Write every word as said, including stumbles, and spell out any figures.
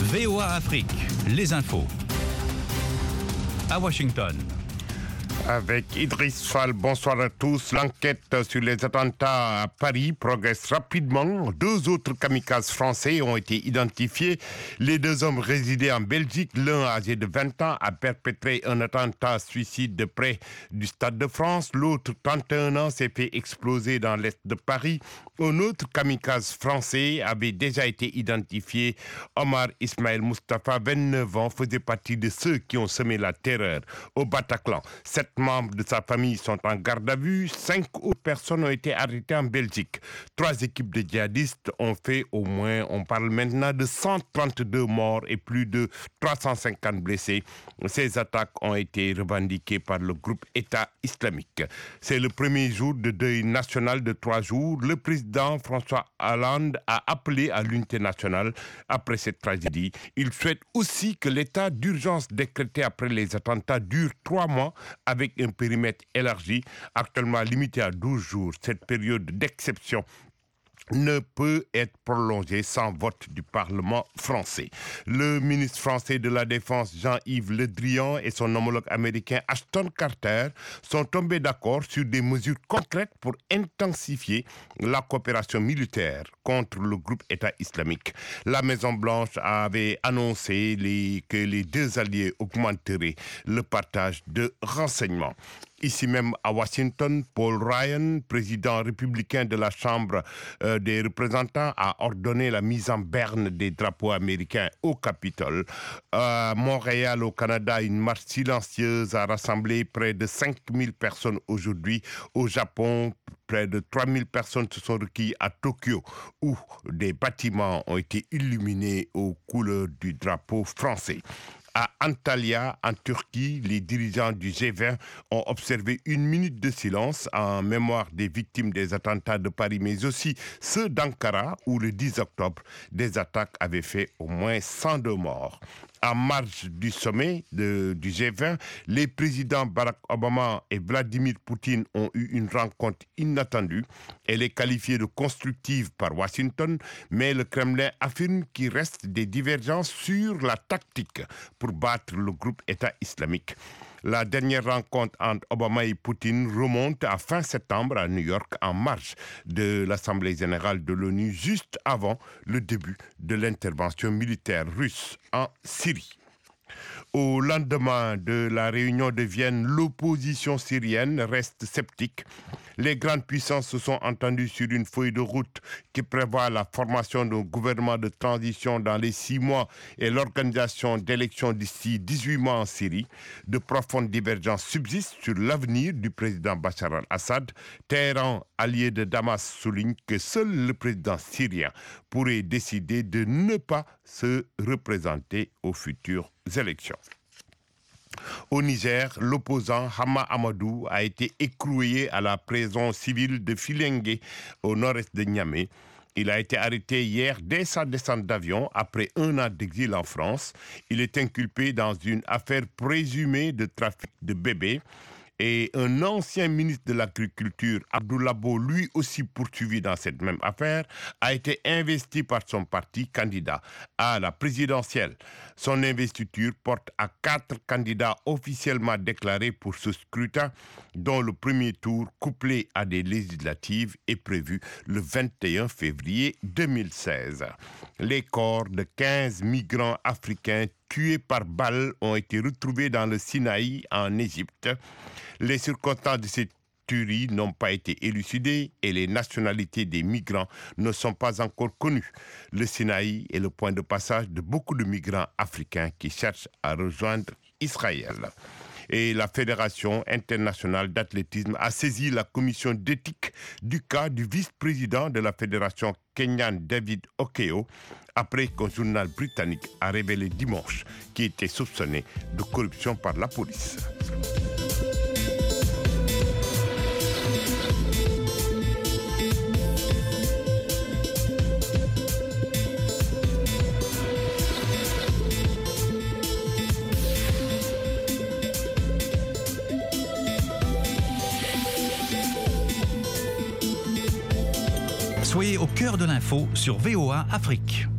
V O A Afrique, les infos. À Washington. Avec Idriss Fall, bonsoir à tous. L'enquête sur les attentats à Paris progresse rapidement. Deux autres kamikazes français ont été identifiés. Les deux hommes résidaient en Belgique. L'un, âgé de vingt ans, a perpétré un attentat suicide de près du Stade de France. L'autre, trente et un ans, s'est fait exploser dans l'est de Paris. Un autre kamikaze français avait déjà été identifié. Omar Ismail Mustafa, vingt-neuf ans, faisait partie de ceux qui ont semé la terreur au Bataclan. Sept membres de sa famille sont en garde à vue. Cinq autres personnes ont été arrêtées en Belgique. Trois équipes de djihadistes ont fait au moins, on parle maintenant de cent trente-deux morts et plus de trois cent cinquante blessés. Ces attaques ont été revendiquées par le groupe État islamique. C'est le premier jour de deuil national de trois jours. Le président François Hollande a appelé à l'unité nationale après cette tragédie. Il souhaite aussi que l'état d'urgence décrété après les attentats dure trois mois avec un périmètre élargi, actuellement limité à douze jours. Cette période d'exception ne peut être prolongée sans vote du Parlement français. Le ministre français de la Défense, Jean-Yves Le Drian, et son homologue américain Ashton Carter sont tombés d'accord sur des mesures concrètes pour intensifier la coopération militaire contre le groupe État islamique. La Maison-Blanche avait annoncé les, que les deux alliés augmenteraient le partage de renseignements. Ici même à Washington, Paul Ryan, président républicain de la Chambre euh, des représentants, a ordonné la mise en berne des drapeaux américains au Capitole. À Montréal, au Canada, une marche silencieuse a rassemblé près de cinq mille personnes aujourd'hui. Au Japon, près de trois mille personnes se sont recueillies à Tokyo, où des bâtiments ont été illuminés aux couleurs du drapeau français. À Antalya, en Turquie, les dirigeants du G vingt ont observé une minute de silence en mémoire des victimes des attentats de Paris, mais aussi ceux d'Ankara, où le dix octobre, des attaques avaient fait au moins cent deux morts. En marge du sommet de, du G vingt, les présidents Barack Obama et Vladimir Poutine ont eu une rencontre inattendue. Elle est qualifiée de constructive par Washington, mais le Kremlin affirme qu'il reste des divergences sur la tactique pour battre le groupe État islamique. La dernière rencontre entre Obama et Poutine remonte à fin septembre à New York, en marge de l'Assemblée générale de l'ONU, juste avant le début de l'intervention militaire russe en Syrie. Au lendemain de la réunion de Vienne, l'opposition syrienne reste sceptique. Les grandes puissances se sont entendues sur une feuille de route qui prévoit la formation d'un gouvernement de transition dans les six mois et l'organisation d'élections d'ici dix-huit mois en Syrie. De profondes divergences subsistent sur l'avenir du président Bachar al-Assad. Téhéran, allié de Damas, souligne que seul le président syrien pourrait décider de ne pas se représenter aux futures élections. Au Niger, l'opposant Hama Amadou a été écroué à la prison civile de Filengue, au nord-est de Niamey. Il a été arrêté hier dès sa descente d'avion après un an d'exil en France. Il est inculpé dans une affaire présumée de trafic de bébés. Et un ancien ministre de l'Agriculture, Abdoulaye Bo, lui aussi poursuivi dans cette même affaire, a été investi par son parti candidat à la présidentielle. Son investiture porte à quatre candidats officiellement déclarés pour ce scrutin, dont le premier tour, couplé à des législatives, est prévu le vingt et un février deux mille seize. Les corps de quinze migrants africains tués par balles ont été retrouvés dans le Sinaï, en Égypte. Les circonstances de cette tuerie n'ont pas été élucidées et les nationalités des migrants ne sont pas encore connues. Le Sinaï est le point de passage de beaucoup de migrants africains qui cherchent à rejoindre Israël. Et la Fédération internationale d'athlétisme a saisi la commission d'éthique du cas du vice-président de la Fédération kenyane David Okeyo, après qu'un journal britannique a révélé dimanche qu'il était soupçonné de corruption par la police. Soyez au cœur de l'info sur V O A Afrique.